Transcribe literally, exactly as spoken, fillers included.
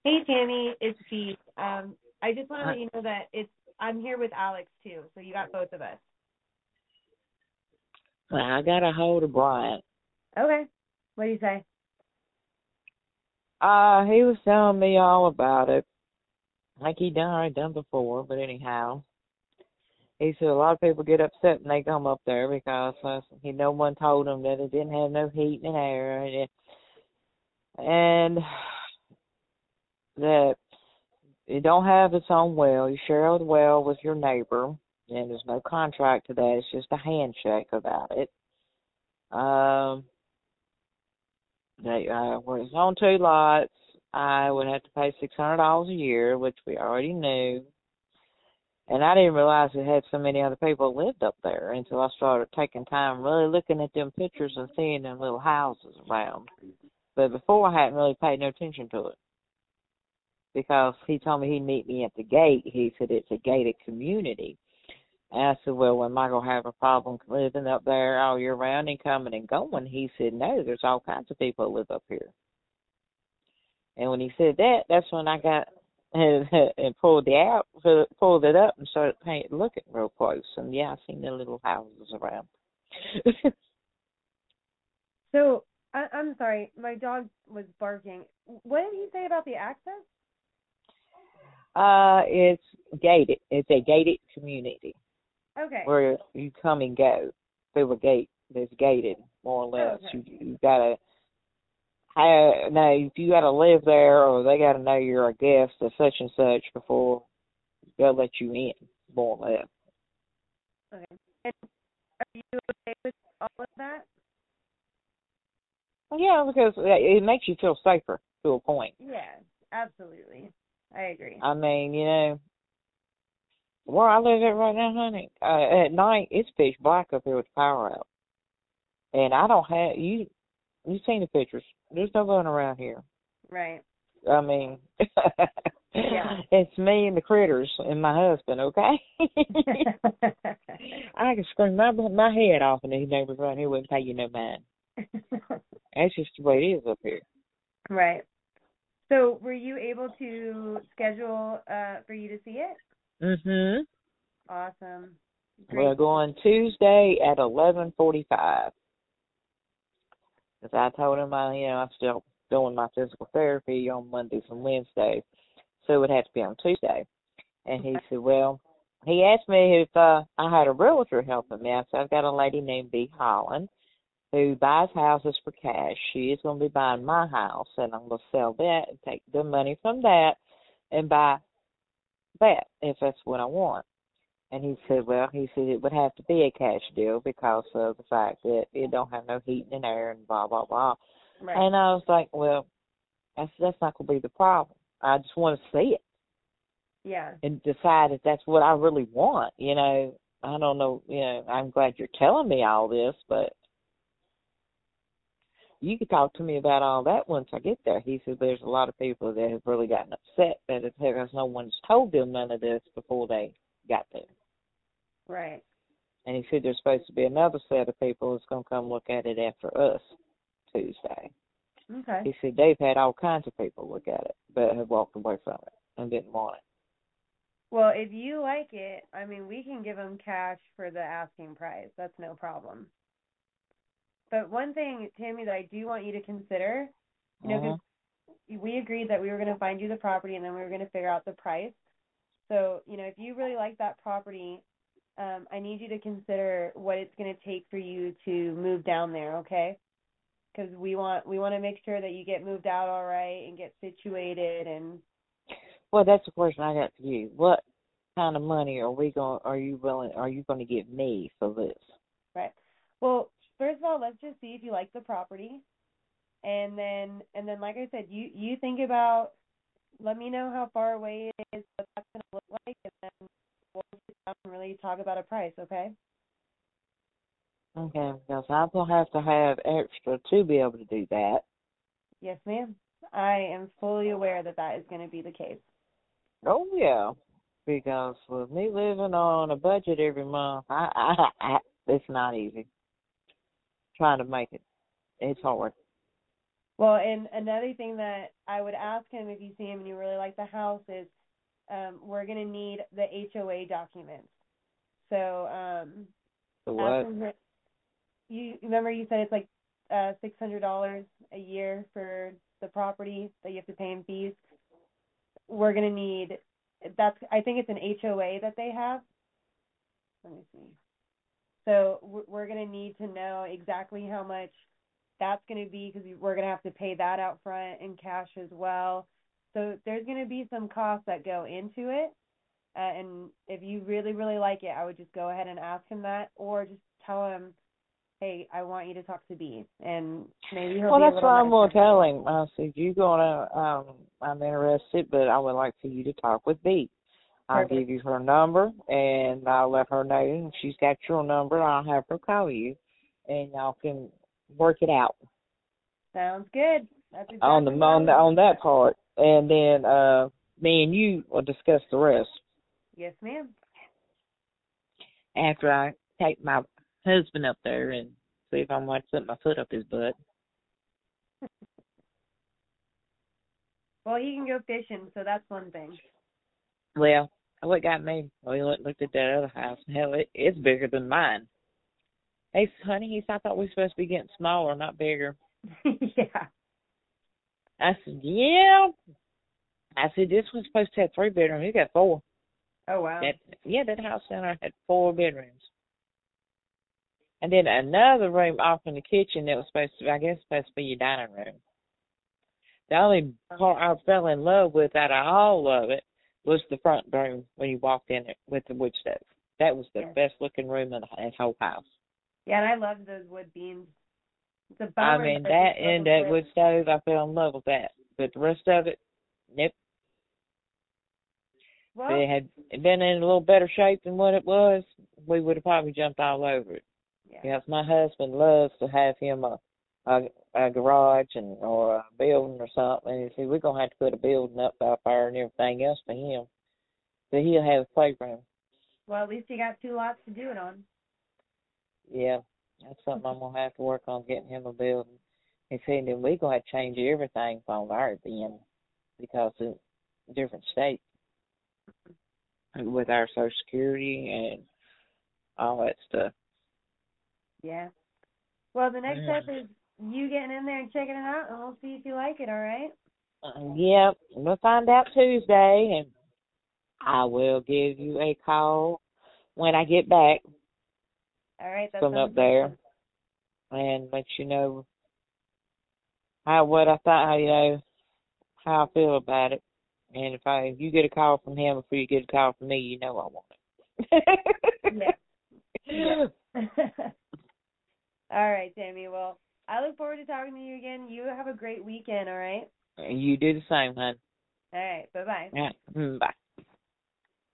Hey Tammy, it's Pete. Um, I just want to I, let you know that it's I'm here with Alex too, so you got both of us. well, I got a hold of Bryant. Okay. What do you say? Uh, he was telling me all about it, like he done already done before. But anyhow, he said a lot of people get upset when they come up there because uh, he no one told them that it didn't have no heat and air, and, it, and that it don't have its own well. You share the well with your neighbor, and there's no contract to that. It's just a handshake about it. Um, They uh, were on two lots. I would have to pay six hundred dollars a year, which we already knew. And I didn't realize it had so many other people lived up there until I started taking time really looking at them pictures and seeing them little houses around. But before I hadn't really paid no attention to it because he told me he'd meet me at the gate. He said it's a gated community. And I said, well, am I going to have a problem living up there all year round and coming and going? He said, no, there's all kinds of people that live up here. And when he said that, that's when I got and, and pulled the app, pulled it up, and started paying, looking real close. And yeah, I seen the little houses around. So I, I'm sorry, my dog was barking. What did you say about the access? uh, it's gated. It's a gated community Okay. where you come and go through a gate that's gated, more or Oh, less. okay. You you gotta have now if you gotta live there, or they gotta know you're a guest of such and such before they'll let you in, more or less. Okay. And are you okay with all of that? Yeah, because it makes you feel safer to a point. Yeah, absolutely. I agree. I mean, you know, where I live at right now, honey, uh, at night it's pitch black up here with the power out, and I don't have you. You've seen the pictures. There's no one around here. Right. I mean, Yeah. it's me and the critters and my husband. Okay, I can scream my my head off, and these neighbors around here wouldn't pay you no mind. That's just the way it is up here. Right. So were you able to schedule uh, for you to see it? Mhm. Awesome. We're Great. going Tuesday at eleven forty-five. Because I told him I, you know, I'm still doing my physical therapy on Mondays and Wednesdays, so it would have to be on Tuesday. And he said, well, he asked me if uh, I had a realtor helping me. I said, I've got a lady named Bee Holland who buys houses for cash. She is going to be buying my house, and I'm going to sell that and take the money from that and buy that if that's what I want. And he said, well, he said it would have to be a cash deal because of the fact that it don't have no heat and air and blah, blah, blah. Right. And I was like, well, that's, that's not going to be the problem. I just want to see it Yeah. and decide if that's what I really want. You know, I don't know, you know, I'm glad you're telling me all this, but you could talk to me about all that once I get there. He said there's a lot of people that have really gotten upset that it's because no one's told them none of this before they got there. Right. And he said there's supposed to be another set of people that's going to come look at it after us Tuesday. Okay. He said they've had all kinds of people look at it, but have walked away from it and didn't want it. Well, if you like it, I mean, we can give them cash for the asking price. That's no problem. But one thing, Tammy, that I do want you to consider, you know, Mhm. because we agreed that we were going to find you the property and then we were going to figure out the price. So, you know, if you really like that property, um, I need you to consider what it's going to take for you to move down there, okay? Because we want we want to make sure that you get moved out all right and get situated and Well, that's the question I got for you. What kind of money are we going? Are you willing? Are you going to give me for this? right. Well, first of all, let's just see if you like the property, and then and then like I said, you you think about. Let me know how far away it is, what that's going to look like, and then we'll sit down and really talk about a price, okay? Okay, because I'm gonna have to have extra to be able to do that. Yes, ma'am. I am fully aware that that is going to be the case. Oh yeah, because with me living on a budget every month, I, I, I it's not easy trying to make it. It's hard. Well, and another thing that I would ask him if you see him and you really like the house is um, we're going to need the H O A documents. So, um, The what? him, you remember you said it's like uh, six hundred dollars a year for the property that you have to pay in fees. We're going to need, that's, I think it's an H O A that they have. Let me see. So we're going to need to know exactly how much that's going to be because we're going to have to pay that out front in cash as well. So there's going to be some costs that go into it. Uh, and if you really, really like it, I would just go ahead and ask him that or just tell him, hey, I want you to talk to B. And maybe he'll well, be a that's little what I'm going nicer. to tell him. I said, you're going to, um, I'm interested, but I would like for you to talk with B. I'll Perfect. give you her number, and I'll let her know. And she's got your number. I'll have her call you, and y'all can work it out. Sounds good. That's exactly on the on the, on that part, and then uh, me and you will discuss the rest. Yes, ma'am. After I take my husband up there and see if I'm going to put my foot up his butt. Well, he can go fishing, so that's one thing. Well, what got me? We looked looked at that other house. Hell, it, it's bigger than mine. Hey, honey, he said, I thought we were supposed to be getting smaller, not bigger. Yeah. I said, yeah. I said, this one's supposed to have three bedrooms. You got four. Oh, wow. That, yeah, that house down there had four bedrooms. And then another room off in the kitchen that was supposed to, I guess, supposed to be your dining room. The only part I fell in love with out of all of it was the front room when you walked in it with the wood stove. That was the yeah. best looking room in the whole house. Yeah, and I love those wood beams. It's a bummer. I mean, that and that wood stove, I fell in love with that. But the rest of it, nope. Well, if it had been in a little better shape than what it was, we would have probably jumped all over it. Yeah. Because my husband loves to have him a, a a garage and or a building or something. And he said, we're going to have to put a building up out there and everything else for him. So he'll have a playground. Well, at least you got two lots to do it on. Yeah, that's something I'm going to have to work on, getting him a building. He said, then we're going to have to change everything from our then because of different states with our Social Security and all that stuff. Yeah. Well, the next step is you getting in there and checking it out, and we'll see if you like it, all right? Uh, yep. We'll find out Tuesday, and I will give you a call when I get back all right, that's from up there and let you know how what I thought, how you know, how I feel about it. And if I if you get a call from him before you get a call from me, you know I want it. Yeah. yeah. All right, Tammy. Well, I look forward to talking to you again. You have a great weekend, all right? You do the same, hon. All right. Bye-bye. All right. Bye.